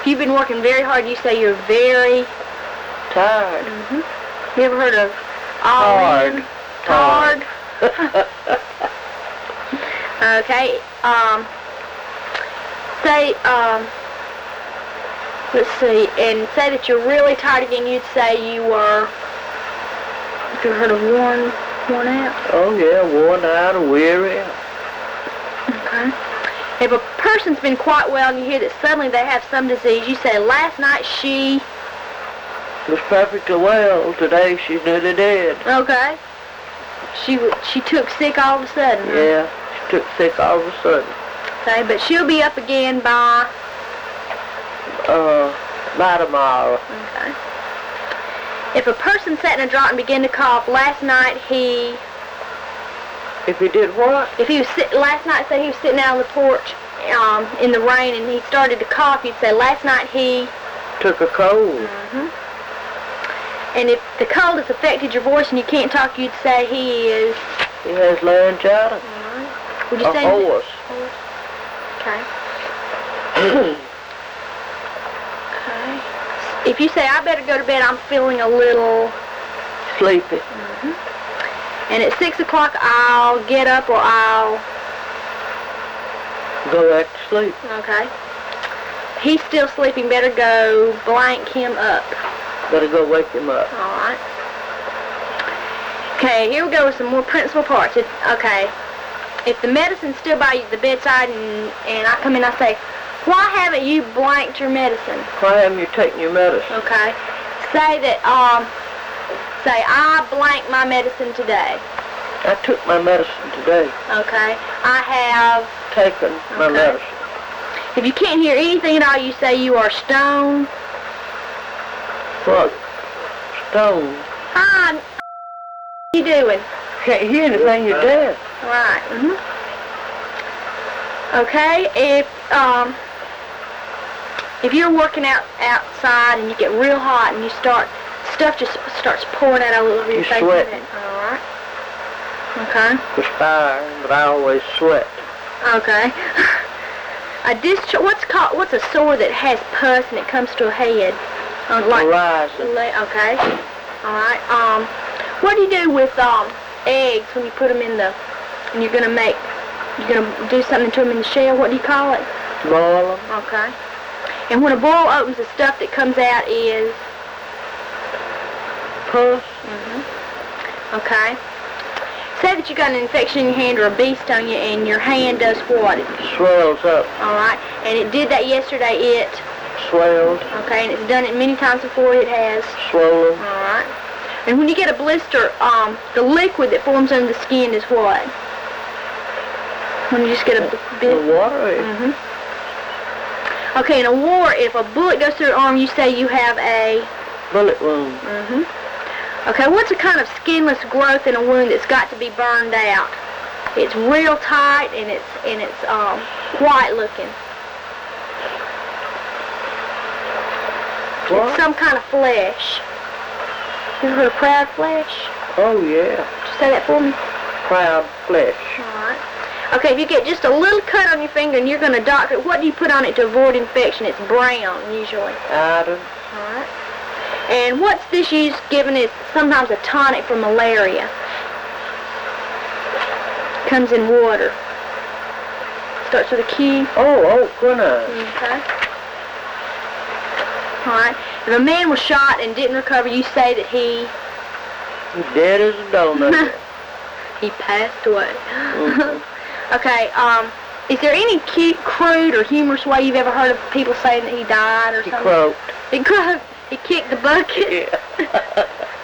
If you've been working very hard, you say you're very tired. You ever heard of Tired. Tired. Okay. Say, let's see, and say that you're really tired again. You'd say you were, if you heard of worn out. Oh yeah, worn out or weary. Okay. If a person's been quite well and you hear that suddenly they have some disease, you say, last night she Was perfectly well. Today she's nearly dead. Okay. She took sick all of a sudden. Huh? Yeah, she took sick all of a sudden. Okay, but she'll be up again by tomorrow. Okay. If a person sat in a drought and began to cough, last night he... If he did what? If he was last night, say he was sitting out on the porch in the rain and he started to cough, you'd say, last night he... Took a cold. And if the cold has affected your voice and you can't talk, you'd say he is... He has laryngitis. Would you A say... horse. Okay. Okay. If you say, I better go to bed, I'm feeling a little... Sleepy. And at 6 o'clock, I'll get up or I'll... Go back to sleep. Okay. He's still sleeping. Better go blank him up. Better go wake him up. All right. Okay, here we go with some more principal parts. Okay. If the medicine's still by the bedside and I come in, I say, why haven't you blanked your medicine? Why haven't you taken your medicine? Okay. Say that, say, I blanked my medicine today. I took my medicine today. Okay. I have... Taken my medicine. If you can't hear anything at all, you say you are stoned. What? Stone. What are you doing? Can't hear anything, you're dead. Right. Okay, if you're working outside and you get real hot and stuff just starts pouring out all over your face. Sweat. All right. Okay. Perspiring, but I always sweat. Okay. What's a sore that has pus and it comes to a head? Horizon. Okay. All right. What do you do with eggs when you put them in and you're gonna do something to them in the shell? What do you call it? Boil them. Okay. And when a boil opens, the stuff that comes out is Pus. Okay. Say that you got an infection in your hand or a bee stung you, and your hand does what? It swells up. All right. And it did that yesterday. It swelled. Okay. And it's done it many times before. It has swollen. All right. And when you get a blister, the liquid that forms under the skin is what? When you just get a bit... The water. Okay, in a war, if a bullet goes through your arm, you say you have a... Bullet wound. Okay, what's a kind of skinless growth in a wound that's got to be burned out? It's real tight and it's white looking. What? It's some kind of flesh. You ever heard of proud flesh? Oh yeah. Just say that for me. Proud flesh. All right. Okay, if you get just a little cut on your finger and you're going to doctor it, what do you put on it to avoid infection? It's brown, usually. Iodine. All right. And what's this used given is sometimes a tonic for malaria? Comes in water. Starts with a Q. Oh, quinine. Okay. All right. If a man was shot and didn't recover, you say that he... He's dead as a donut. He passed away. Okay, is there any cute, crude, or humorous way you've ever heard of people saying that he died or something? He croaked. He croaked. He kicked the bucket. Yeah.